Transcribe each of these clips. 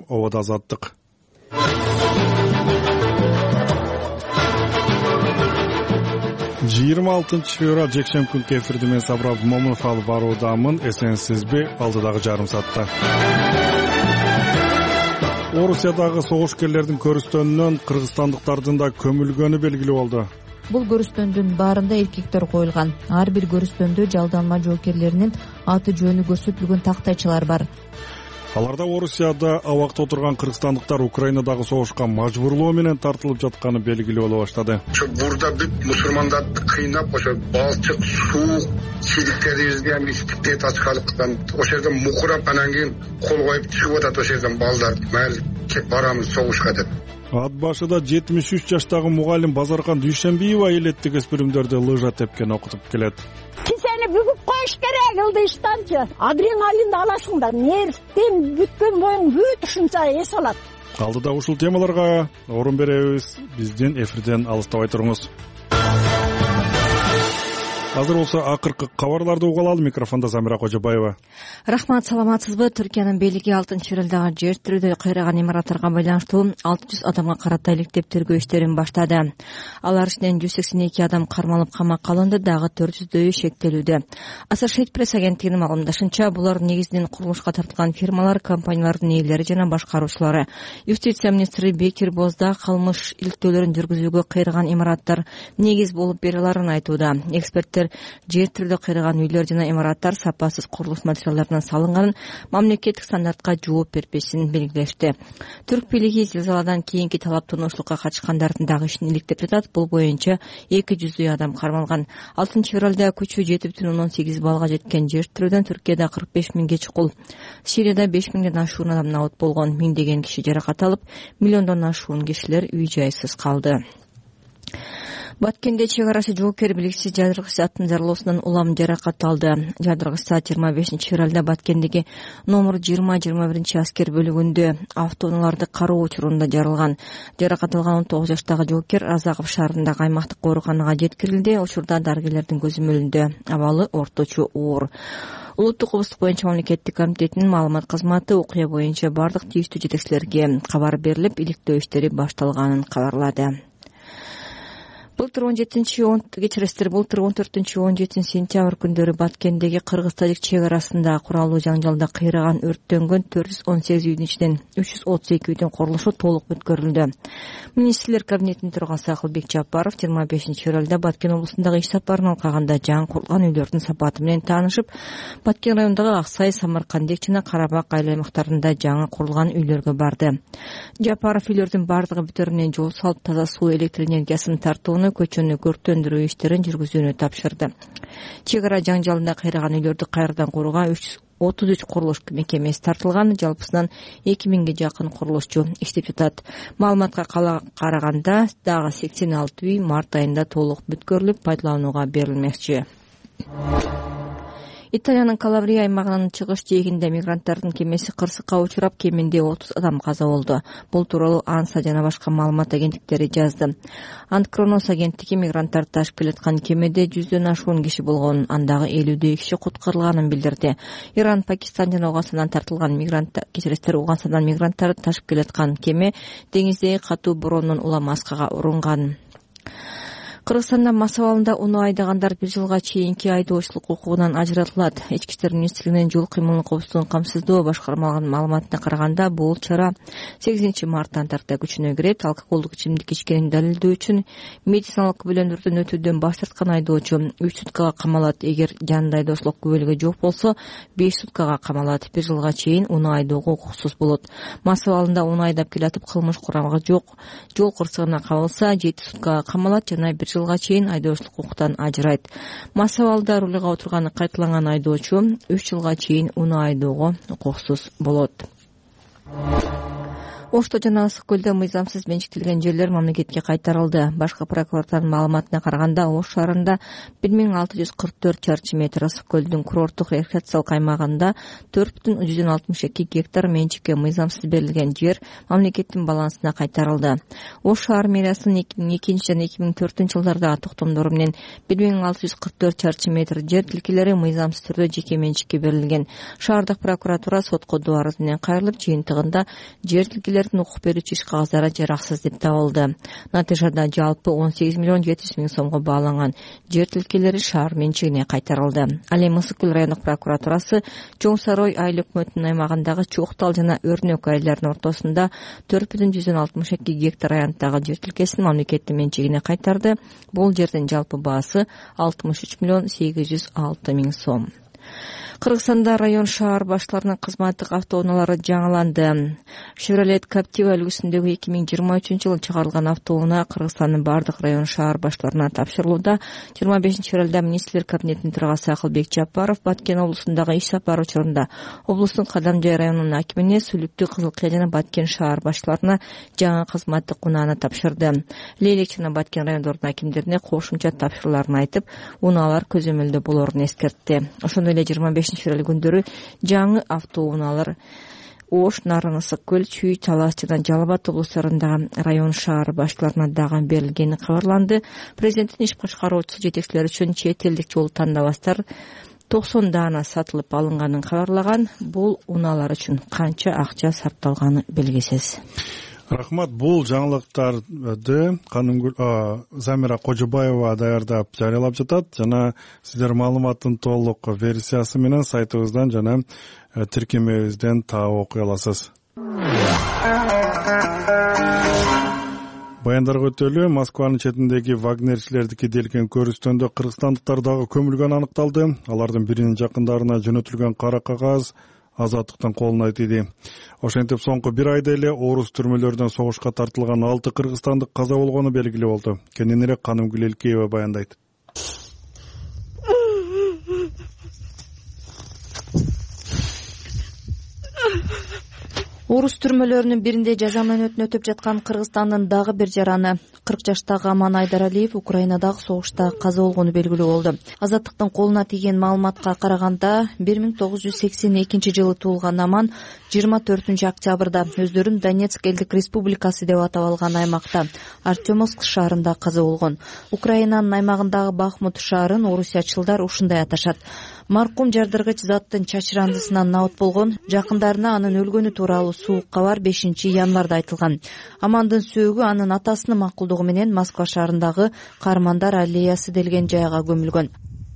Ободо азаттык. Февраль жекшемби күнкү эфирди мен Сабыр Момунов алып баруудамын. Эсенсизби? Алдыдагы жарым саатта. Орусиядагы согушкерлердин көрүстөнүнөн кыргызстандыктардын да көмүлгөнү белгилүү болду. Бул көрүстөндүн баарында эркектер коюлган. Ар бир көрүстөндө жалданма жоокерлеринин аты жөнү көрсөтүлгөн тактайчалар бар. Аларда Орусияда абакта отурган кыргызстандыктар Украинадагы согушка мажбурлоо менен тартылып жатканы белгилүү боло баштады. Бурда бүт мусулмандарды кыйнап, ошо балчык, суу, чидиктерибизге мистиктей тачкалыктан, ошол жерден мукурап, анан кийин кол коюп чыгып атат ошол жерден балдар. Майыл кеп барамыз согушка деп. Ат башыда 73 жаштагы мугалим Базаркан Дүйшөнбиева элеттик эспиримдерди лыжа тепкен окутуп келет. Сени бүгүп коюш керек, ылдыштанчы. Адреналинди аласыңдар. Нервтен бүткөн боюң бүт ушунча эс алат. Алдыда ушул темаларга орун беребиз. Биздин эфирден алыстабай туруңуз. Азыр болсо акыркы кабарларды угуп алалы. Микрофондо Замира Кожобаева. Рахмат, саламатсызбы? Түркиянын бийлиги 6-февралдагы жер тирүүдө кыйраган имараттарга байланыштуу 600 адамга карата иликтеп тергөө иштерин баштады. Алар ичинен 182 адам кармалып камакка алынды, дагы 400дөйү шектелүүдө. Associated Press агенттигинин маалымдашынча, булар негизинен курулушка тартылган фирмалар, компаниялардын ээлери жана башкаруучулары. Юстиция министри Бекир Бозда кылмыш иликтөөлөрүн жүргүзүүгө кыйраган имараттар негиз болуп бере аларын айтууда. Эксперттер жер тирүүдө кыйраган үйлөр жана имараттар сапасыз курулуш материалдарынан салынганын, мамлекеттик стандартка жооп бербешин белгилешти. Түрк бийлиги зилзаладан кийинки талаптануучулукка катышкандардын дагы ишин иликтеп жатат. Бул боюнча 200 адам кармалган. 6-февралда күчү 7,18 баллга жеткен жер тирүүдөн Түркияда 45 миңге чукул. Сирияда 5 миңден ашуун адам набыт болгон, миңдеген киши жаракат алып, миллиондон ашуун кишилер үй жайсыз калды. Баткенде чек арасы жоокер биликсиз жадыргыч аттын зарылоосунан улам жаракат алды. Жадыргыч 25-февралда Баткендеги номер 20-21 аскер бөлүгүндө автоунааларды кароо учурунда жарылган. Жаракат алган 19 жаштагы жоокер Азаков шаарындагы аймактык ооруканага жеткирилди. Учурда дарыгерлердин көзөмөлүндө. Абалы орточо оор. Улуттук кылмыштык боюнча мамлекеттик комитетинин маалымат кызматы окуя боюнча бардык тийиштүү жетекчилерге кабар берилип, иликтөө иштери башталганын кабарлады. Былтыр 14-17 сентябрь күндөрү Баткендеги кыргыз-тажик чек арасында куралуу жаңжалда кыйраган өрттөнгөн 418 үйдүн ичинен 332 үйдүн курулушу толук бүткөрүлдү. Министрлер кабинетинин төрагасы Акылбек Жапаров 25-февралда Баткен облусундагы иш сапарын алкаганда жаңы курулган үйлөрдүн сапаты менен таанышып, Баткен районундагы Аксай, Самаркандек жана Карабак айыл аймактарында жаңы курулган үйлөргө барды. Жапаров үйлөрдүн бардыгы бүтөрү менен жол салып, таза суу, электр энергиясын тартууну, көчөнү көрктөндүрүү иштерин жүргүзүүнү тапшырды. Чек ара жаңжалында кыйраган үйлөрдү кайрадан курууга 33 курулуш мекемеси тартылган. Жалпысынан 2000ге жакын курулушчу иштеп жатат. Маалыматка караганда дагы 86 үй март айында толук бүткөрүлүп, пайдаланууга берилмекчи. Италиянын Калабрия аймагынын чыгыш жээгинде мигранттардын кемеси кырсыкка учурап, кеминде 30 адам каза болду. Бул тууралуу Анса жана башка маалымат агенттиктери жазды. Анткронос агенттиги мигранттарды ташып келаткан кемеде 100дөн ашуун киши болгонун, андагы 50дөй киши куткарылганын билдирди. Иран, Пакистан жана Уганстандан тартылган Уганстандан мигранттарды ташып келаткан кеме деңиздеги катуу бороонун улам аскага урунган. Кыргызстанда мас абалында унаа айдагандар 1 жылга чейинки айдоочулук укугунан ажыратылат. Ички иштер министрлигинин жол кыймылын коопсуздугун камсыздоо башкармалыгынын маалыматына караганда, бул чара 8 марттан тарта күчүнө кирет. Алкоголдук ичимдик ичкенин далилдөө үчүн медициналык күбөлөндөрдөн өтүүдөн баш тарткан айдоочу 3 суткага камалат. Эгер жанында айдоочулук күбөлүгү жок болсо, 5 суткага камалат. 1 жылга чейин унаа айдоого укуксуз болот. Мас абалында унаа айдап келатып, кылмыш курамы жок, жол кырсыгына кабылса 7 суткага камалат жана 1 жылга чейин айдоочулук укуктан ажырайт. Мас абалда рулга отурганы кайталанган айдоочу 3 жылга чейин унаа айдоого укуксуз болот. Ошто жана Ысык көлдө мыйзамсыз менчиктелген жерлер мамлекетке кайтарылды. Башкы прокуратуранын маалыматына караганда, Ош шаарында 1644 чарчы метр, Ысык көлдүн курорттук рекреациялык аймагында 4,62 гектар менчикке мыйзамсыз берилген жер мамлекеттин балансына кайтарылды. Ош шаар мэриясынын 2002 жана 2004 жылдардагы токтомдору менен 1644 чарчы метр жер тилкелери мыйзамсыз түрдө жеке менчикке берилген. Шаардык прокуратура сотко доо арыз менен кайрылып, жыйынтыгында жер тилкелердин укук берүүчү иш кагаздары жараксыз деп табылды. Натыйжада жалпы 18 миллион 700 миң сомго бааланган жер тилкелери шаар менчигине кайтарылды. Ал эми Ысык көл райондук прокуратурасы Чоң Сарой айыл өкмөтүнүн аймагындагы Чуктал жана Өрнөк айылдарынын ортосунда 4,62 гектар аянттагы жер тилкесин мамлекеттин менчигине кайтарды. Бул жердин жалпы баасы 63 миллион 806 миң сом. Кыргызстанда район шаар баштарынын кызматтык автоунаалары жаңыланды. Chevrolet Captiva үлгүсүндөгү 2023 жылы чыгарылган автоунаа Кыргызстандын бардык район шаар баштарына тапшырылууда. 25 февралда министрлер кабинетинин төрагасы Акылбек Жапаров Баткен облусундагы иш сапары учурунда облустун Кадамжай районунун акимине, Сүлүктү, Кызыл Кыя жана Баткен шаар баштарына жаңы кызматтык унааны тапшырды. Лейлек жана Баткен райондордун акимдерине кошумча тапшырууларын айтып, унаалар көзөмөлдө болорун эскертти. Ошондой эле 25 февраль күндөрү жаңы автоунаалар Ош, Нарын, Ысык көл, Чүй, Талас жана Жалал Абад облустарындагы район шаар баштарына дагы берилгени кабарланды. Президенттин иш башкаруучусу жетекчилер үчүн чет элдик жол тандабастар 90 даана сатылып алынганын кабарлаган. Бул унаалар үчүн канча акча сарпталганы белгисиз. Рахмат. Бул жаңылыктарды Замира Кожобаева даярдап жарыялап жатат жана сиздер маалыматтын толук версиясы менен сайтыбыздан жана тиркемебизден таап окуй аласыз. Баяндарга өтөлү, Москванын четиндеги вагнерчилердики делген көрүстөндө кыргызстандыктар дагы көмүлгөнү аныкталды. Алардын биринин жакындарына жөнөтүлгөн кара кагаз Азаттыктын колуна тийди. Ошентип соңку бир айда эле орус түрмөлөрүнөн согушка тартылган 6 кыргызстандык каза болгону белгилүү болду. Кененирээк Канымгүл Элкеева баяндайт. Орус түрмөлөрүнүн биринде жаза мөөнөтүн өтөп жаткан Кыргызстандын дагы бир жараны 40 жаштагы Аман Айдаралиев Украинадагы согушта каза болгону белгилүү болду. Азаттыктын колуна тийген маалыматка караганда 1982 жылы туулган Аман 24 октябрда өздөрүн Донецк элдик республикасы деп атап алган аймакта Артемовск шаарында каза болгон. Украинанын аймагындагы Бахмут шаарын орусиячылдар ушундай аташат. Маркум жардыргыч заттын чачырандысынан наут болгон. Жакындарына анын өлгөнү тууралуу суук кабар 5 январда айтылган. Амандын сөөгү анын атасынын макулдугу менен Москва шаарындагы Каармандар аллеясы делген жайга көмүлгөн.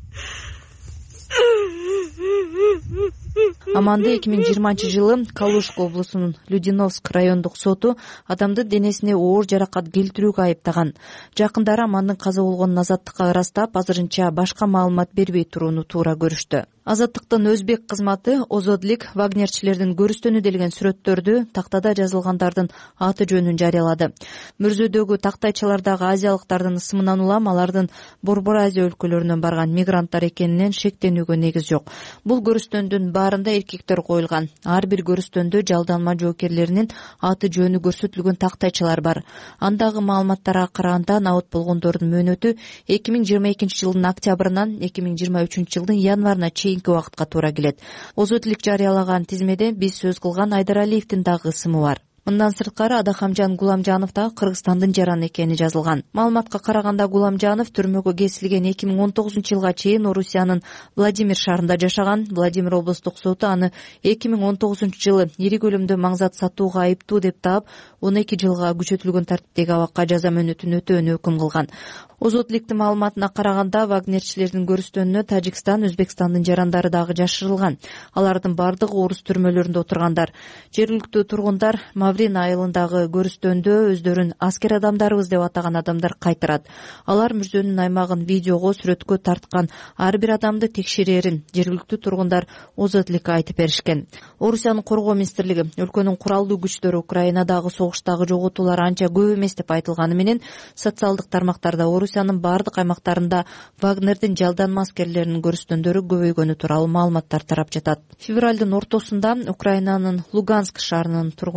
Аманды 2020 жылы Калужска облусунун Людиновск райондук соту адамды денесине оор жаракат келтирүүгө айыптаган. Жакындары Амандын каза болгонун азаттыкка ырастап, азырынча башка маалымат бербей турууну туура көрүштү. Азаттыктын өзбек кызматы Озодлик вагнерчилердин көрүстөнү делген сүрөттөрдү тактада жазылгандардын аты жөнүн жарыялады. Мөрзөдөгү тактайчалардагы азиялыктардын ысымынан улам алардын Борбор Азия өлкөлөрүнөн барган мигранттар экенинен шектенүүгө негиз жок. Бул көрүстөндүн баарында эркектер коюлган. Ар бир көрүстөндө жалданма жоокерлеринин аты жөнү көрсөтүлгөн тактайчалар бар. Андагы маалыматтарга караганда наут болгондордун мөөнөтү 2022 жылдын октябрынан 2023 жылдын январына чейинки убакытка туура келет. Озотлик жарыялаган тизмеде биз сөз кылган Айдаралиевдин дагы ысымы бар. Мындан сырткары Адахамжан Гуламжанов да Кыргызстандын жараны экени жазылган. Маалыматка караганда Гуламжанов түрмөгө кесилген 2019 жылга чейин Орусиянын Владимир шаарында жашаган. Владимир облустук соту аны 2019 жылы ирик өлүмдүү маңзат сатууга айыптуу деп таап, 12 жылга күчөтүлгөн тартиптеги абакка жаза мөөнөтүн өтөөнү өкүм кылган. Озотликтин маалыматына караганда вагнерчилердин көрүстөнүнө Тажикстан, Өзбекстандын жарандары дагы жашырылган. Алардын бардыгы орус түрмөлөрүндө отургандар. Жергиликтүү тургундар Маврин айылындагы көрүстөндө өздөрүн аскер адамдарыбыз деп атаган адамдар кайтарат. Алар мөрзөнүн аймагын видеого, сүрөткө тарткан ар бир адамды текшерерин жергиликтүү тургундар Озотликке айтып беришкен. Орусиянын коргоо министрлиги өлкөнүн куралдуу күчтөрү Украинадагы согуштагы жоготуулар анча көп эмес деп айтылганы менен социалдык тармактарда Орусиянын бардык аймактарында Вагнердин жалданма аскерлеринин көрүстөндөрү көбөйгөнү тууралуу маалыматтар тарап жатат. Февралдын ортосунда Украинанын Луганск шаарынын тургундары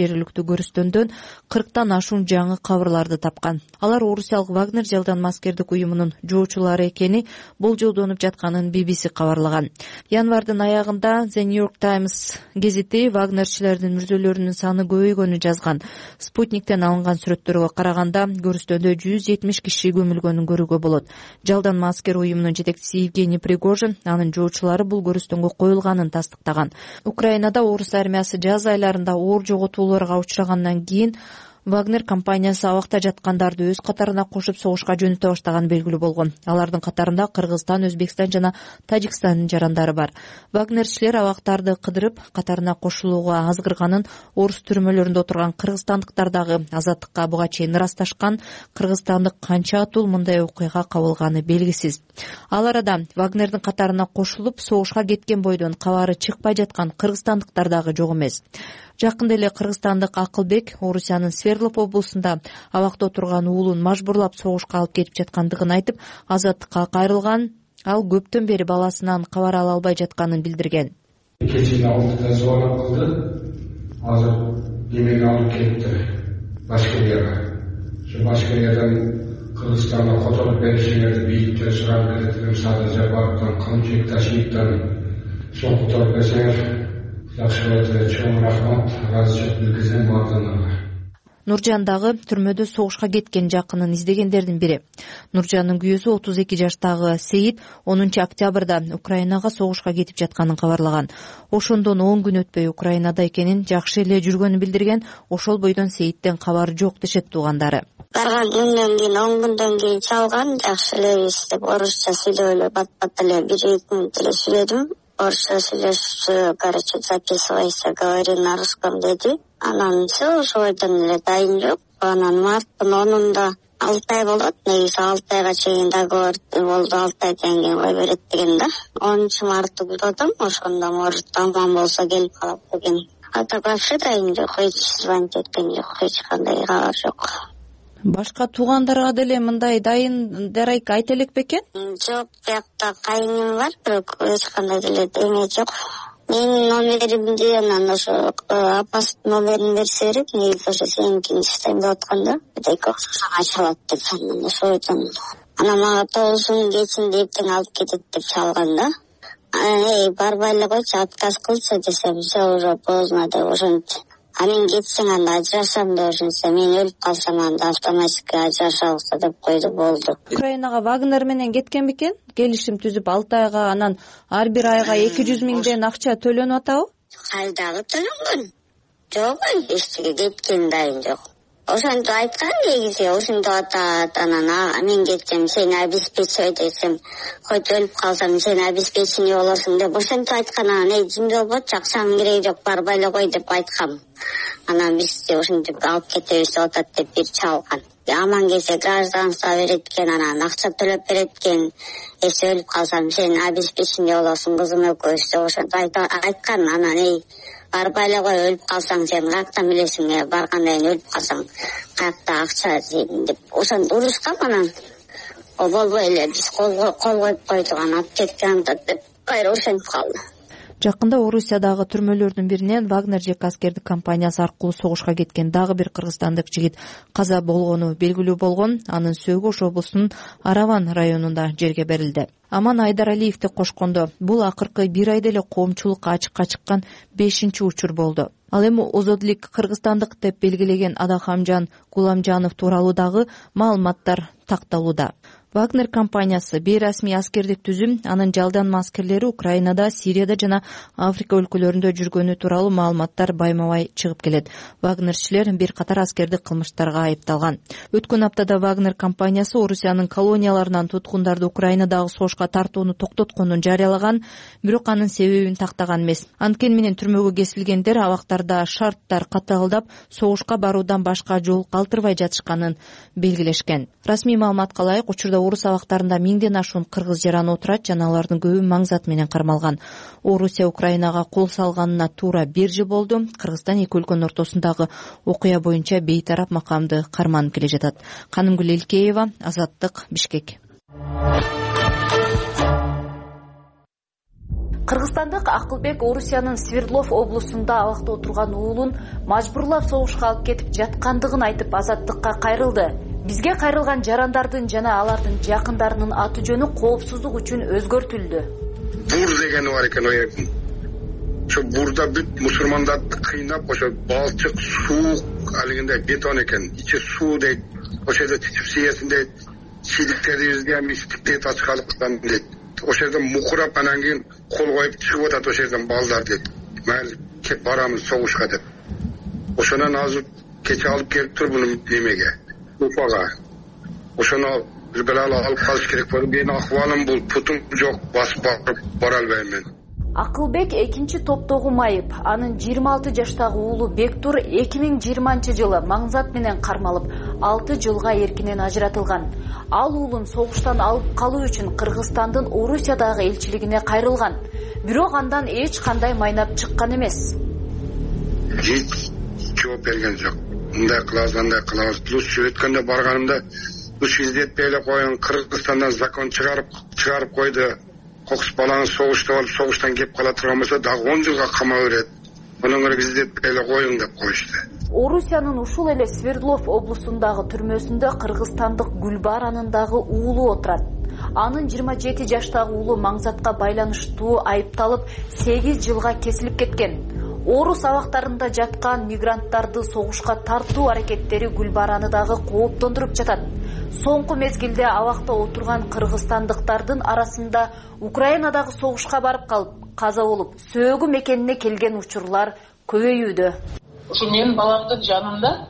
жергиликтүү көрүстөндөн 40тан ашуун жаңы кабарларды тапкан. Алар орусиялык Вагнер жалданма аскердик уюмунун жоочулары экени болжолдонуп жатканын BBC кабарлаган. Январдын аягында The New York Times гезити вагнерчилердин мүрзөлөрүнүн саны көбөйгөнүн жазган. Спутниктен алынган сүрөттөргө караганда көрүстөндө 170 киши көмүлгөнүн көрүүгө болот. Жалданма аскер уюмунун жетекчиси Евгений Пригожин анын жоочулары бул көрүстөнгө коюлганын тастыктаган. Украинада орус армиясы жаз айларында оор жоготууларга учрагандан кийин Вагнер компаниясы абакта жаткандарды өз катарына кошуп согушка жөнөтө баштаганы белгилүү болгон. Алардын катарында Кыргызстан, Өзбекстан жана Тажикстандын жарандары бар. Вагнерчилер абактарды кыдырып катарына кошулууга азгырганын орус түрмөлөрүндө отурган кыргызстандыктар дагы Азаттыкка буга чейин ырасташкан. Кыргызстандык канча атул мындай окуяга кабылганы белгисиз. Ал арада Вагнердин катарына кошулуп согушка кеткен бойдон кабары чыкпай жаткан кыргызстандыктар дагы жок эмес. Жакында эле кыргызстандык Акылбек Орусиянын Свердлов облусунда абакта отурган уулун мажбурлап согушка алып кетип жаткандыгын айтып, Азаттыкка кайрылган. Ал көптөн бери баласынан кабар ала албай жатканын билдирген. Кечээ 6-да звонок кылды. Азыр демек алып кетти Башкирияга. Şu Башкириядан Кыргызстанга которуп беришиңерди бийиктен сурап келет. Садыр Жапаровдон, Кылычбек Ташиевден сол которуп берсеңер жакшы болот. Чоң рахмат. Ыраазычылык билдирсем бардыгына. Нуржан дагы түрмөдө согушка кеткен жакынын издегендердин бири. Нуржандын күйөөсү 32 жаштагы Сейит 10 октябрда Украинага согушка кетип жатканын кабарлаган. Ошондон 10 күн өтпөй Украинада экенин, жакшы эле жүргөнүн билдирген. Ошол бойдон Сейиттен кабар жок дешет туугандары. Барган күндөн кийин 10 күндөн кийин чалган, жакшы элебиз деп орусча сүйлөп эле бат-бат эле 1-2 мүнөт эле сүйлөдүм. Орусча сүйлөшүп, короче, записывайся, говори на русском деди. Анан все, ошойдон эле дайын жок. Анан марттын 10-унда 6 ай болот. Негизи 6 айга чейин договор болду, 6 айдан кийин кой берет деген да. 10 мартты күтөдүм, ошондо может аман болсо келип калат деген. А так вообще дайын жок, эч звонить эткен жок, эч кандай кабар жок. Башка туугандарга деле мындай дайын дарайк айта элек бекен? Жок, биякта кайыным бар, бирок эч кандай деле эме жок. Менин номеримди анан ошо апасынын номерин берсе керек, негизи ошо сеникини иштейм деп атканда, бирдеке окшошон ачылат деп анан ошойдон. Анан мага 9 кечинде эртең алып кетет деп чалган да. Барбай эле койчу, отказ кылчу десем, все уже поздно деп ошентти. А мен кетсең анда ажырашам деп ошентсе, мен өлүп калсам анда автоматически ажырашабыз деп койду, болду. Украинага Вагнер менен кеткен бекен? Келишим түзүп 6 айга, анан ар бир айга 200 миңден акча төлөнүп атабы? Кайдагы төлөнгөн? Жок, эчтеке кеткен дайын жок. Ошентип айткан негизи, ошентип атат. Анан мен кетсем сени обеспечивать этсем, хоть өлүп калсам сени обеспечение болосуң деп ошентип айткан. Анан жимде болбочу, акчанын кереги жок, барбай эле кой деп айткам. Анан бизди ошентип алып кетебиз деп атат деп бир чалган. Аман келсе гражданство берет экен, анан акча төлөп берет экен. Эсе өлүп калсам сени обеспечение болосуң, кызым экөөбүз деп ошентип айткан. Анан барбай эле кой, өлүп калсаң сен каяктан билесиң, баргандан кийин өлүп калсаң каякта акча жейдин деп ошентип урушкам. Анан болбой эле биз кол коюп койдук, анан алып кеткен деп кайра ошентип калды. Жакында Орусиядагы түрмөлөрдүн биринен Вагнер ЖК аскердик компаниясы аркылуу согушка кеткен дагы бир кыргызстандык жигит каза болгону белгилүү болгон. Анын сөөгү Ош облусунун Араван районунда жерге берилди. Аман Айдаралиевди кошкондо бул акыркы бир айда эле коомчулукка ачыкка чыккан 5-учур болду. Ал эми озодлик кыргызстандык деп белгилеген Адахамжан Гуламжанов тууралуу дагы маалыматтар такталууда. Вагнер компаниясы бейрасмий аскердик түзүм, анын жалданма аскерлери Украинада, Сирияда жана Африка өлкөлөрүндө жүргөнү тууралуу маалыматтар байма-бай чыгып келет. Вагнерчилер бир катар аскердик кылмыштарга айыпталган. Өткөн аптада Вагнер компаниясы Орусиянын колонияларынан туткундарды Украинадагы согушка тартууну токтотконун жарыялаган, бирок анын себебин тактаган эмес. Анткени менен түрмөгө кесилгендер абактарда шарттар катаалдап, согушка баруудан башка жол калтырбай жатышканын белгилешкен. Расмий маалыматка ылайык, учурда орус абактарында 1000ден ашуун кыргыз жараны отурат жана алардын көбү маңзат менен кармалган. Орусия Украинага кол салганына туура 1 жыл болду. Кыргызстан эки өлкөнүн ортосундагы окуя боюнча бейтарап макамды карманып келе жатат. Канымгүл Элкеева, Азаттык, Бишкек. Кыргызстандык Акылбек Орусиянын Свердлов облусунда абакта отурган уулун мажбурлап согушка алып кетип жаткандыгын айтып азаттыкка кайрылды. Бизге кайрылган жарандардын жана алардын жакындарынын аты жөнү коопсуздук үчүн өзгөртүлдү. Бур дегени бар экен о жердин. Ошо бурда бүт мусулмандарды кыйнап, ошо балчык, суу, алигинде бетон экен, ичи суу дейт. Ошо жерде титипсиесин дейт, силиктерибизге мистиктейт ачкалыктан дейт. Ошо жерден мукурап анан кийин кол коюп чыгып атат ошо жерден балдар дейт. Майли кеп барамыз согушка деп. Ошонан азыр кече алып келиптир буну немеге, Уфага. Ошону бир белала алып калыш керек болду. Менин акыбалым бул, путум жок, басып бара албайм мен. Акылбек экинчи топтогу майып. Анын 26 жаштагы уулу Бектур 2020-жылы маңзат менен кармалып, 6 жылга эркинен ажыратылган. Ал уулун согуштан алып калуу үчүн Кыргызстандын Орусиядагы элчилигине кайрылган. Бирок андан эч кандай майнап чыккан эмес. Эч жооп берген жок. Мындай кылабыз, андай кылабыз. Плюс өткөндө барганымда уч издетпей эле коюн, Кыргызстандан закон чыгарып койду. Кокус баланы согушта болуп, согуштан кеп кала турган болсо дагы 10 жылга камап берет. Мунун көрө издетпей эле коюң деп коюшту. Орусиянын ушул эле Свердлов облусундагы түрмөсүндө кыргызстандык Гүлбаранын дагы уулу отурат. Анын 27 жаштагы уулу маңзатка байланыштуу айыпталып 8 жылга кесилип кеткен. Орус абактарында жаткан мигранттарды согушка тартуу аракеттери Гүлбараны дагы кооптондуруп жатат. Соңку мезгилде абакта отурган кыргызстандыктардын арасында Украинадагы согушка барып калып, каза болуп, сөөгү мекенине келген учурлар көбөйүүдө. Ушу менин баламдын жанында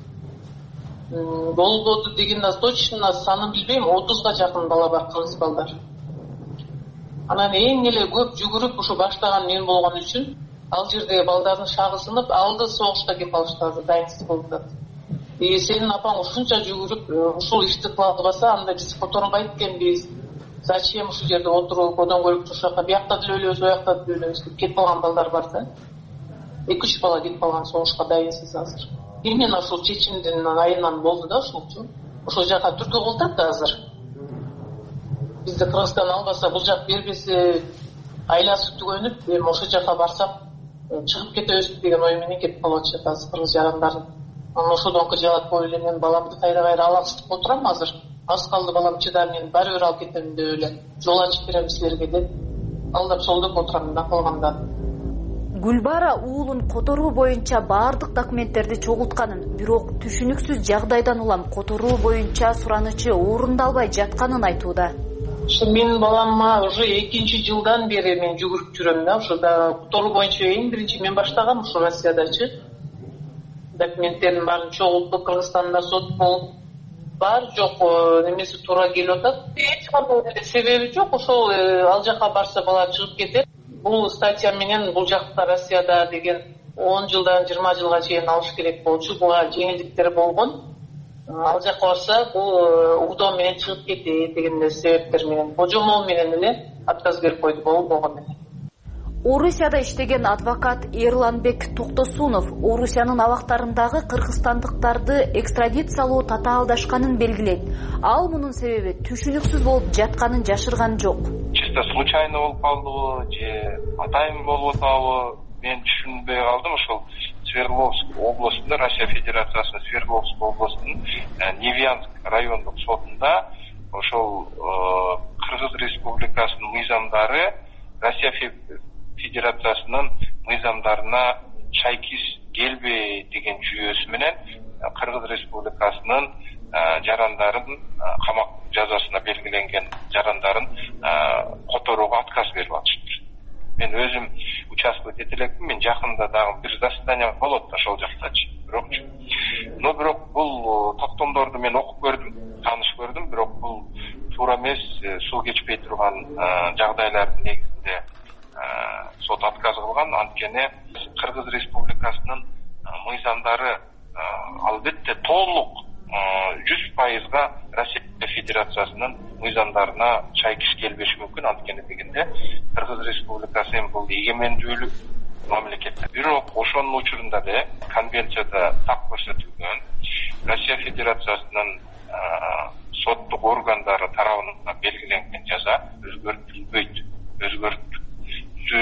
болбоду деген точно санын билбейм, 30га жакын бала бар, кыргыз балдар. Анан эң эле көп жүгүрүп ушу баштаган мен болгон үчүн ал жердеги балдардын шагы сынып, алды согушка кеп алыштады, дайынсыз болуп жатты. Сенин апаң ушунча жүгүрүп ушул ишти кыла албаса, анда биз которонбайт экенбиз. Зачем ушул жерде отуруп, одан көрүп турушакка, биякта деле өлөбүз, оякта деле өлөбүз деп кетип калган балдар бар да. 2-3 бала кетип калган согушка дайынсыз азыр. Эмне ушул чечимдин айынан болду да ушулчу. Ошол жака түркү кылдырып да азыр. Бизди Кыргызстан албаса, бул жак бербесе, айласы түгөнүп, эми ошол жака барсак чыгып кетебиз деген ой менен кетип калып атышат азыр кыргыз жарандарын. Анан ошодон кыжалат болуп эле мен баламды кайра алаксытып отурам азыр. Аз калды балам чыдар, мен баары бир алып кетем деп эле. Жол ачып берем силерге деп. Алдап солдоп отурам мында калганда. Гүлбара уулун которуу боюнча баардык документтерди чогултканын, бирок түшүнүксүз жагдайдан улам которуу боюнча суранычы орундалбай жатканын айтууда. Менин балама уже 2 жылдан бери мен жүгүрүп жүрөм да. Ошода которуу боюнча эң биринчи мен баштагам ушу Россиядачы. Документтердин баарын чогултуп, Кыргызстанда сот болуп, бар жок немеси туура келип атат. Эч кандай себеби жок. Ошол ал жака барса бала чыгып кетет. Бул статья менен бул жакта Россияда деген 10 жылдан 20 жылга чейин алыш керек болчу. Буга жеңилдиктер болгон. Ал жака барса бул угдоо менен чыгып кетет деген себептер менен, божомол менен эле отказ берип койду болгон менен. Орусияда иштеген адвокат Эрланбек Токтосунов Орусиянын абактарындагы кыргызстандыктарды экстрадициялоо татаалдашканын белгилейт. Ал мунун себеби түшүнүксүз болуп жатканын жашырган жок. Чисто случайно болуп калдыбы же атайын болуп атабы, мен түшүнбөй калдым. Ошол Свердловск облусунда, Россия Федерациясынын Свердловск облусунун Невьянск райондук сотунда ошол Кыргыз Республикасынын мыйзамдары Россия Федерациясынын мыйзамдарына шайкис келбей деген жүйөсү менен Кыргыз Республикасынын жарандарын камак жазасына белгиленген жарандарын которууга отказ берип атышты. Мен өзүм участвовать эте элекмин, мен жакында дагы бир заседание болот ошол жактачы. Бирок бул токтомдорду мен окуп көрдүм, тааныш көрдүм, бирок бул туура эмес, суу кечпей турган жагдайлардын негизинде сот отказ кылган. Анткени Кыргыз Республикасынын мыйзамдары албетте толук 100%га Россия Федерациясынын мыйзамдарына шайкис келбеши мүмкүн. Анткени дегенде Кыргыз Республикасы бул эгемендүүлүк мамлекет. Бирок ошонун учурунда да конвенцияда так көрсөтүлгөн Россия Федерациясынын соттук органдары тарабынан белгиленген жаза өзгөртүлбөйт.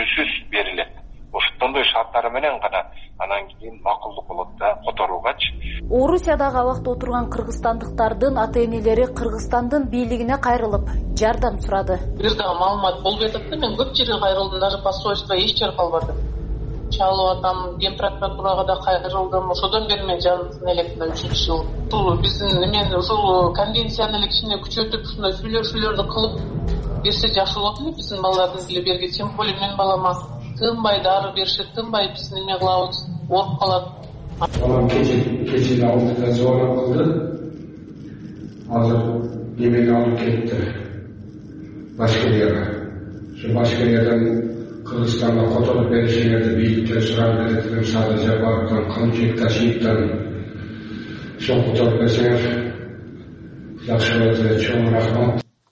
жардамдары менен гана анан кийин макулдук болот да которуугачы. Орусиядагы абакта отурган кыргызстандыктардын ата-энелери Кыргызстандын бийлигине кайрылып, жардам сурады. Бир дагы маалымат болбой атат да, мен көп жерге кайрылдым, даже посольство эч жер калбады. Чалып атам, Ген прокуратурага да кайрылдым. Ошодон бери мен жанын элекмин 3-жыл. Ушул биздин мен ушул конвенцияны эле кичине күчөтүп, ушундай сүйлөшүүлөрдү кылып берсе жакшы болот эле биздин балдардын тили берге. Тем более мен балама тынбай дары беришет, тынбай биз неме кылабыз, ооруп калат. Балам кечеде алдыда звонок кылды. Азыр немени алып кетти. Башкирияга. Şu Башкириядан Кыргызстанга которуп беришиңерди бийликтен сурап беретилим. Садыр Жапаровдон, Калымбек Ташиевден чоң которуп берсеңер жакшы болот эле. Чоң рахмат.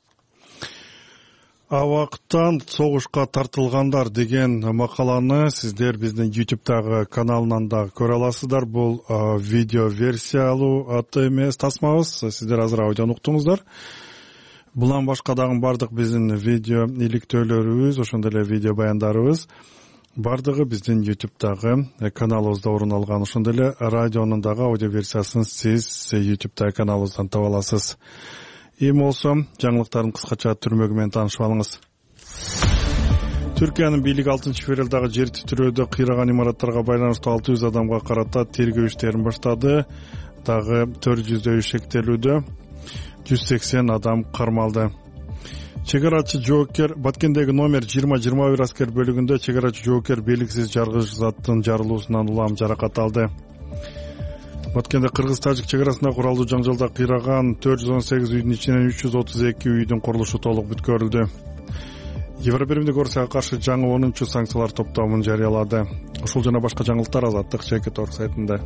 Абактан согушка тартылгандар деген макаланы сиздер биздин YouTube'дагы каналынан да көрө аласыздар. Бул видео версиялуу аты эмес тасмабыз. Сиздер азыр аудиону уктуңуздар. Булан башка дагы бардык биздин видео иликтөөлөрүбүз, ошондой эле видео баяндарыбыз бардыгы биздин YouTube'дагы каналыбызда орун алган. Ошондой эле радионун дагы аудио версиясын сиз YouTube'дагы каналыбыздан таба аласыз. Эми болсо жаңылыктардын кыскача түрмөгү менен таанышып алыңыз. Түркиянын бийлиги 6-февралдагы жер титирөөдө кыйраган имараттарга байланыштуу 600 адамга карата тергөө иштерин баштады. Дагы 400дөй шектелүүдө 180 адам кармалды. Чегарачы жоокер Баткендеги номер 20-21 аскер бөлүгүндө чегарачы жоокер белгисиз жаргыч заттын жарылуусунан улам жаракат алды. Баткенде Кыргыз-Тажик чегарасында куралдуу жаңжалда кыйраган 418 үйдүн ичинен 332 үйдүн курулушу толук бүткөрүлдү. Европа-Биримдик Орусияга каршы жаңы 10-чу санкциялар топтомун жарыялады. Ушул жана башка жаңылыктар Азаттык Чекит.org сайтында.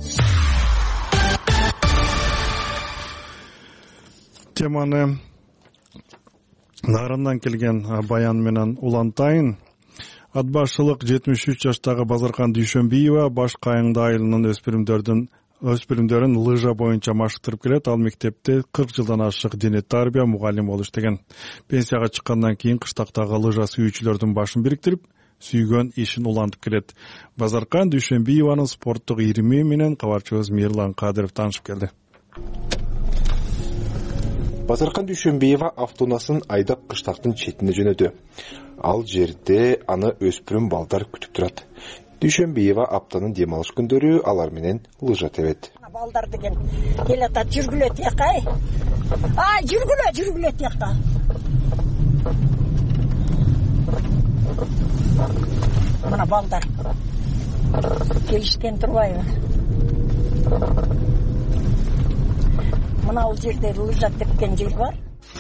Теманы Нарындан келген баян менен улантайын. Ат башчылык 73 жаштагы Базаркан Дүйшөнбиева баш кайыңда айылынын өспүрүмдөрүн лыжа боюнча машыктырып келет. Ал мектепте 40 жылдан ашык диний тарбия мугалим болуш деген. Пенсияга чыккандан кийин кыштактагы лыжа сүйүүчүлөрдүн башын бириктирип, сүйгөн ишин улантып келет. Базаркан Дүйшөнбиеванын спорттук ирими менен кабарчыбыз Мирлан Кадыров таанышып келди. Базаркан Дүйшөнбиева автоунасын айдап кыштактын четине жөнөдү. Ал жерде аны өспүрүм балдар күтүп турат. Дүйшөнбиева аптанын дем алыш күндөрү алар менен лыжа тебет. Балдар деген келатат, жүргүлө тиякай. Жүргүлө тиякта. Мына балдар келишкен турбайбы? Мына ал жерде лыжа тепкен жер бар.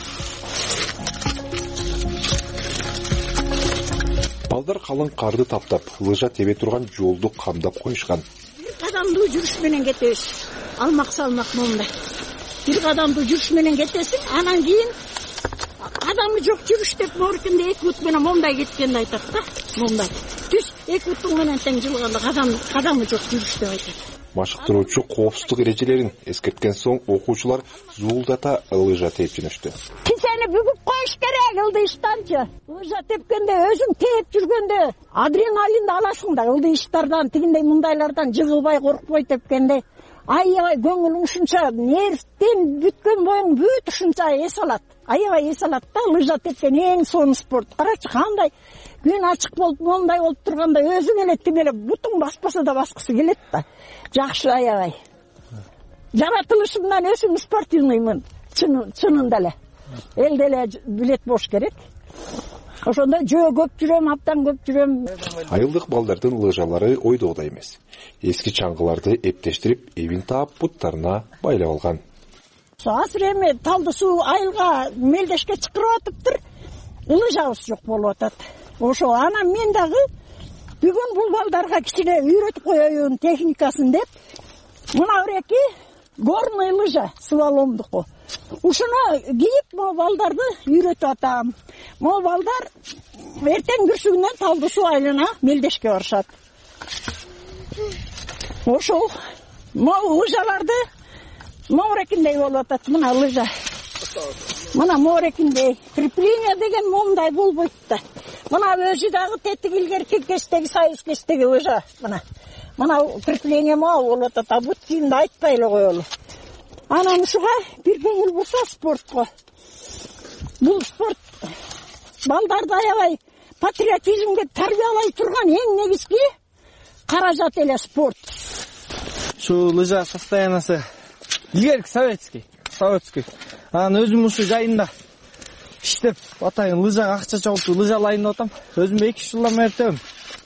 Балдар калың карды таптап, лыжа тебе турган жолду камдап коюшкан. Бир кадамдуу жүрүш менен кетебиз. Алмак момундай. Бир кадамдуу жүрүш менен кетесиң, анан кийин адамы жок жүрүш деп моркинде 2 бут менен момундай кеткенди айтат да. Момундай. Түз 2 буттун менен тең жылганда кадамы жок жүрүш деп айтат. Машыктыруучу коопсуздук эрежелерин эскерткен соң окуучулар зуулдата лыжа тээп жөнөштү. Сени бүгүп коюш керек ылдыйыштанчы. Лыжа тепкенде өзүң тээп жүргөндө адреналинди аласың да, ылдыйыштардан, тигиндей мындайлардан жыгылбай коркпой тепкенде. Аябай көңүлүң ушунча нервтен бүткөн боюң бүт ушунча эс алат. Аябай эс алат да лыжа тепкен эң сонун спорт. Карачы кандай күн ачык болуп, мондай болуп турганда өзүң эле тимеле бутуң баспаса да баскысы келет да. Жакшы аябай. Жаратылышымдан өзүм спортивныймын. Чынында эле. Эл деле билет болуш керек. Ошондо көп жүрөм, аптан көп жүрөм. Айылдык балдардын лыжалары ойдогудай эмес. Эски чаңгыларды эптештирип, эбин таап буттарына байлап алган. Азыр эми талды суу айылга мелдешке чакырып атыптыр. Лыжабыз жок болуп атат. Ошо анан мен дагы бүгүн бул балдарга кичине үйрөтүп коеюн техникасын деп, мына ыреки горный лыжа слаломдуку. Ушуну кийип могу балдарды үйрөтүп атам. Могу балдар эртең бүрсүгүнөн талды суу айылына мелдешке барышат. Ошол могу лыжаларды моорекиндей болуп атат. Мына лыжа. Мына моорекиндей. Крепление деген момундай болбойт да. Мына өзү дагы тетик илгерки кечтеги союз кечтеги өзү мына укрепление мал болуп атат, а бут кийимди айтпай эле коелу. Анан ушуга бир көңүл бурса спортко. Бул спорт балдарды аябай патриотизмге тарбиялай турган эң негизги каражат эле спорт. Шу лыжа состояниясы илгерки советский. Анан өзүм ушу жайында иштеп атайын лыжага акча чогултуп лыжалайын деп атам. Өзүм 2 жылдан бери өтөм.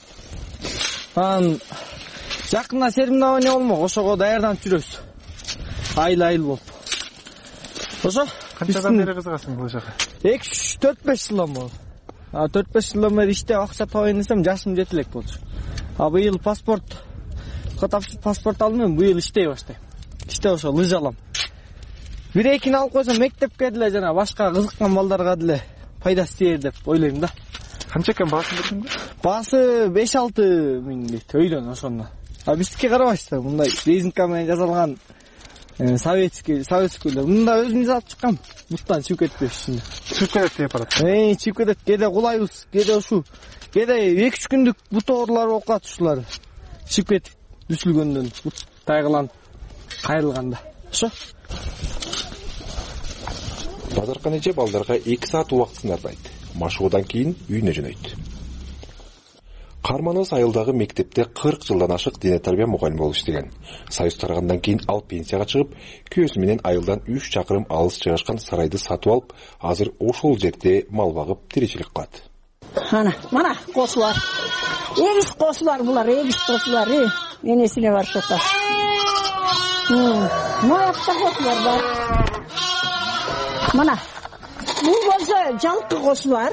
Анан жакында соревнование болмок, ошого даярданып жүрөбүз. Айыл болуп. Ошо канчадан бери кызыгасың лыжага? 4-5 жылдан болду. 4-5 жылдан бери иштеп акча табайын десем жашым жете элек болчу. Быйыл паспорт алдым, быйыл иштей баштайм. Иштеп ошо лыжалам. 1-2 алып койсом мектепке деле жана башка кызыккан балдарга деле пайдасы тиер деп ойлойм да. Канча экен баасын бердиңби? Баасы 5-6 миң дейт өйдөн ошондо. Биздики карабайсыздар, мындай резинка менен жасалган советскийлер. Мында өзүмүз алып чыккам. Буттан чыгып кетпеш ичинде. Чыгып кетет деп барат. Чыгып кетет. Кеде кулайбыз, кеде ушу. Кеде 2-3 күндүк бут оорулар болуп калат ушулар. Чыгып кетип дүсүлгөндөн, бут тайгыланып кайрылганда. Ошо. Базаркан эже балдарга 2 саат убактысын арнайт. Машыгуудан кийин үйүнө жөнөйт. Карманыбыз айылдагы мектепте 40 жылдан ашык дене тарбия мугалими болуп иштеген. Союз тарагандан кийин ал пенсияга чыгып, күйөөсү менен айылдан 3 чакырым алыс жайгашкан сарайды сатып алып, азыр ошол жерде мал багып тиричилик кылат. Мана косулар. Эгиз косулар булар, Энесине барышып атат. Моякта косулар бар. Мана бул болсо жалкы косулар.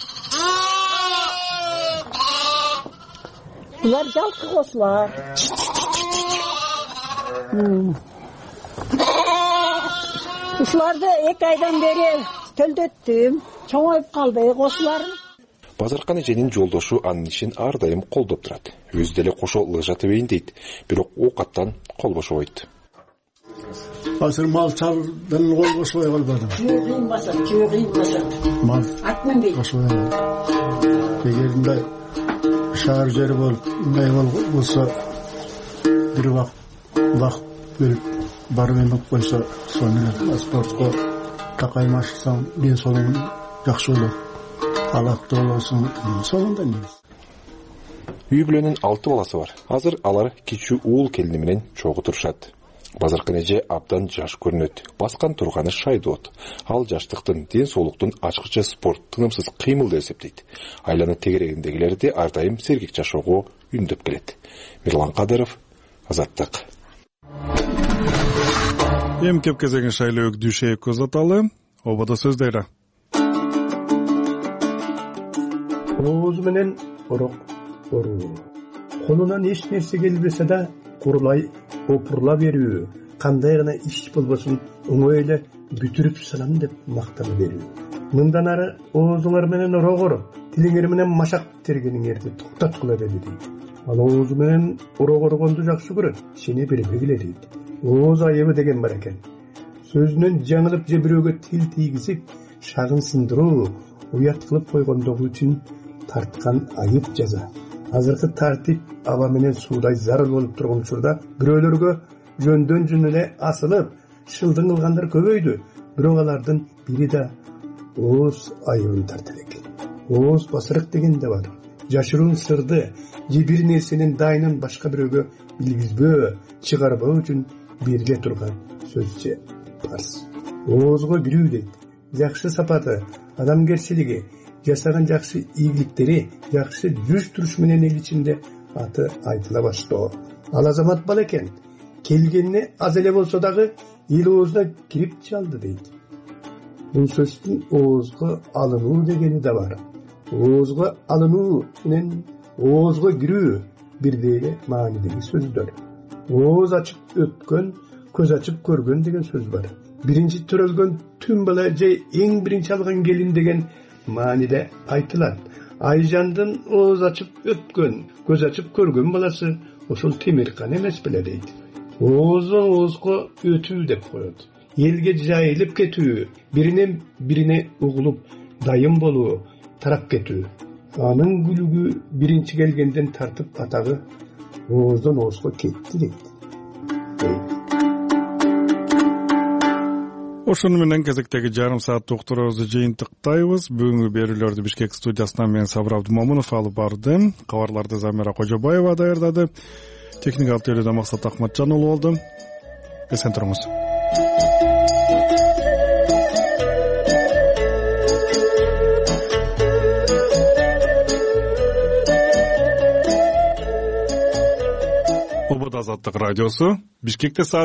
Булар жалкы косулар. Ушуларды 2 айдан бери төлдөттүм. Чоңоюп калды косуларым. Базаркан эженин жолдошу анын ишин ар дайым колдоп турат. Өзү деле кошо лыжа тебейин дейт, бирок оокаттан кол бошобойт. Азыр мал чалдан кол бошобой калбадым. Чыгыйын мал бошобой калбадым. Эгеринде шаар жери болуп, мындай болсо бир убакыт бөлүп барып эмип койсо, сону спортко такаймашсаң, ден соолугуң жакшы болот. Алакты болосуң, сонунда негиз. Үй бүлөнүн 6 баласы бар. Азыр алар кичүү уул келини менен чогуу турушат. Базаркан эже абдан жаш көрүнөт. Баскан турганы шайдоот. Ал жаштыктын, ден соолуктун ачкыча спорт, тынымсыз кыймыл деп эсептейт. Айланы тегерегиндегилерди ар дайым сергек жашоого үндөп келет. Мирлан Кадыров, Азаттык. Эми кеп кезегин шайлоо дүшө көз аталы. Обада сөздөйрө. Ооз менен орок оруу. Колунан эч нерсе келбесе да курулай опурла берүү. Кандай гана иш болбосун оңой эле бүтүрүп салам деп мактана берүү. Мындан ары оозуңар менен орогор, тилиңер менен машак тергениңерди токтоткула бери дейт. Ал ооз менен орогоргонду жакшы көрөт, сени бербегиле дейт. Ооз айыбы деген бар экен. Сөзүнөн жаңылып же бирөөгө тил тийгизип, шагын сындыруу, уят кылып койгондугу үчүн тарткан айып жаза. Азыркы тартип аба менен суудай зарыл болуп турган учурда бирөөлөргө жөндөн эле асылып, шылдың кылгандар көбөйдү. Бирок алардын бири да ооз айыбын тартат экен. Ооз басырык деген да бар. Жашыруун сырды же бир нерсенин дайынын башка бирөөгө билгизбөө, чыгарбоо үчүн бериле турган сөз же парс. Оозго кирүү дейт. Жакшы сапаты, адамгерчилиги, жасаган жакшы ийгиликтери, жакшы жүз туруш менен эл ичинде аты айтыла баштоо. Ал азамат бал экен. Келгенине аз эле болсо дагы эл оозуна кирип чалды дейт. Бул сөздүн оозго алынуу дегени да бар. Оозго алынуу менен оозго кирүү бирдей эле маанидеги сөздөр. Ооз ачып өткөн, көз ачып көргөн деген сөз бар. Биринчи төрөлгөн түн бала же эң биринчи алган келин деген мааниде айтылат. Айжандын ооз ачып өткөн, көз ачып көргөн баласы ошол Темиркан эмес беле дейт. Оозго өтүү деп коет. Элге жайылып кетүү, биринен бирине угулуп, дайым болуу, тарап кетүү. Anın gülügü birinci gelgenden tartıp atağı oğuzdan oğuzga ketti deydi. Ошону менен кезектеги жарым саат доктурубузду жыйынтыктайбыз. Бүгүнкү берүүлөрдү Бишкек студиясынан мен Сабыр Абдымомунов алып бардым. Кабарларды Замира Кожобаева даярдады. Техникалык теорияда Максат Акматжан уулу болду. Эсен туруңуз. Азаттык радиосу Бишкекте